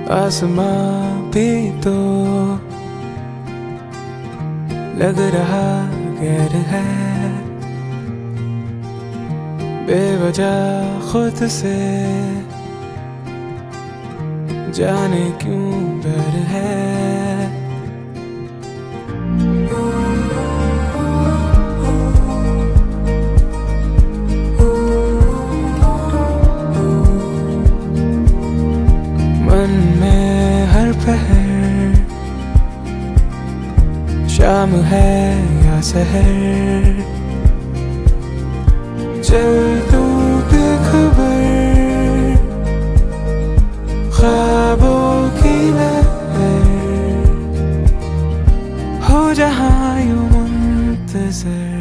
आसमां भी तो लग रहा गैर है, बेवजह खुद से जाने क्यों डर है। मन में हर पहर शाम है या सहर, चल तू बेखबर ख्वाबों की लहर, हो जहाँ यूं मुंतज़र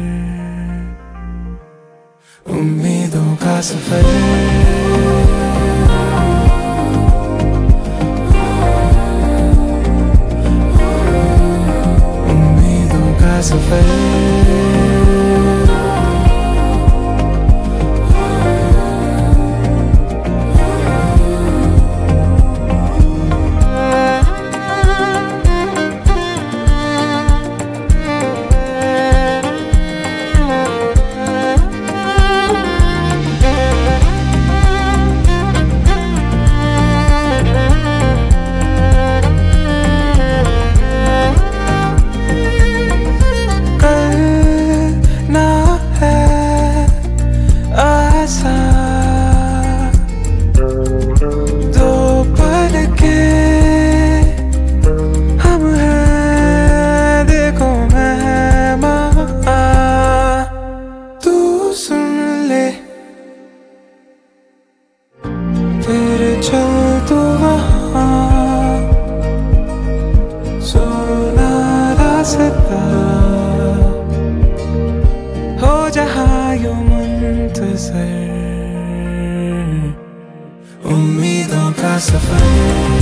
उम्मीदों का सफर। सफर चल तू वहाँ सोना रास्ता, हो जहाँ यूं मुंतज़र उम्मीदों का सफर।